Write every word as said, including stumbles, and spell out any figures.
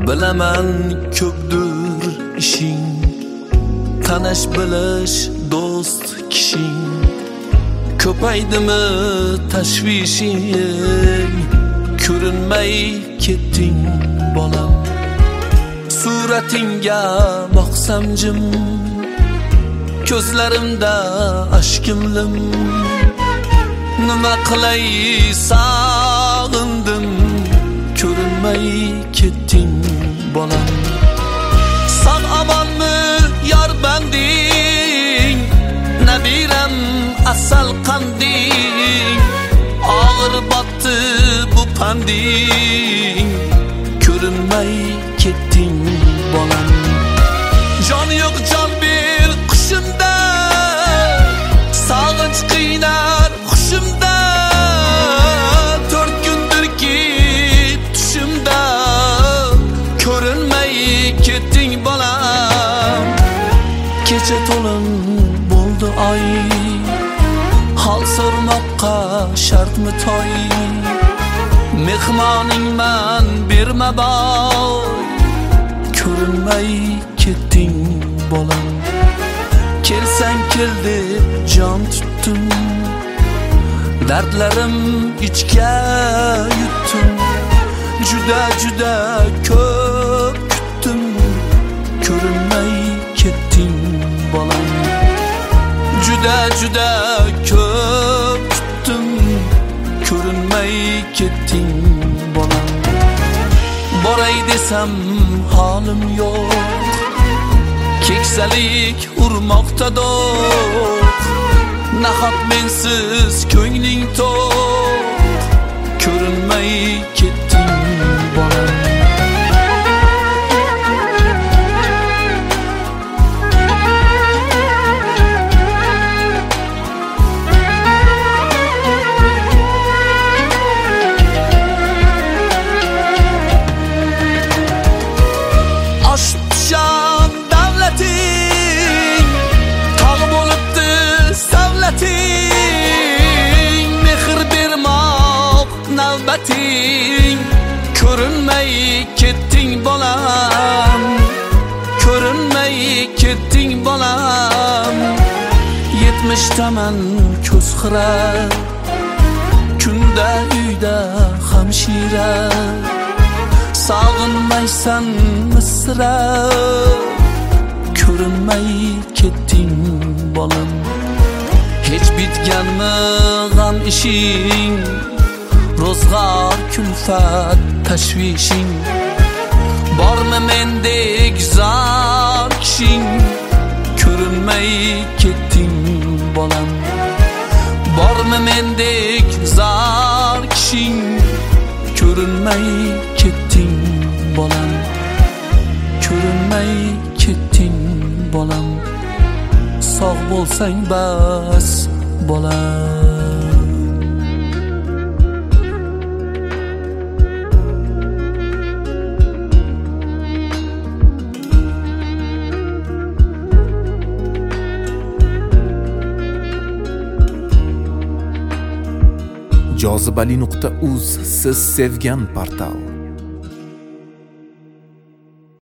Bilaman ko'pdir ishing, tanish bilish do'st kishing. Ko'paydimi tashvishing, ko'rinmay ketding bolam. Suratinga boqsam jim, ko'zlarimda ashkimlim. Nima qilay sog'indim, ko'rinmay ketding bolam. Sog' omonmi yor banding, nabiram asal qanding. Og'ir botdi bu panding, ko'rinmay ketding bolam. Jon yo'q jon ber qushimda, sog'inch qiynar hushimda. To'rt kundirki tushimda, ko'rinmay ketding bolam. Kecha to'lin bo'ldi oy, hol so'rmoqqa shartmi toy. Mehmoningman berma boy, ko'rinmay ketding bolam. Kelsang kel deb jon tutdim, dardlarim ichga yutdim. Juda juda ko'p kutdim, ko'rinmay ketding bolam. Juda juda ko'p kutdim, ko'rinmay ketding bolam. Boray desam holim yo'q, keksalik urmoqda do'q. Nahot mensiz ko'ngling to'q, ko'rinmay ketding bolam. Oshibsan davlating, tog' bo'libdi savlating. Mehr bermoq navbating, ko'rinmay ketding bolam. Ko'rinmay ketding bolam. Yetmishdaman ko'z xira, kunda uyda hamshira. Sog'inmaysan misra, ko'rinmay ketding bolam. Hech bitganmi g'am ishing, ro'zg'or kulfat tashvishing. Bormi mendek zor kishing, ko'rinmay ketding bolam. Bormi mendek zor kishing, ko'rinmay ketding bolam. Ko'rinmay ketding bolam. Sog' bo'lsang bas bolam. jozibali nuqta uz siz sevgan portal.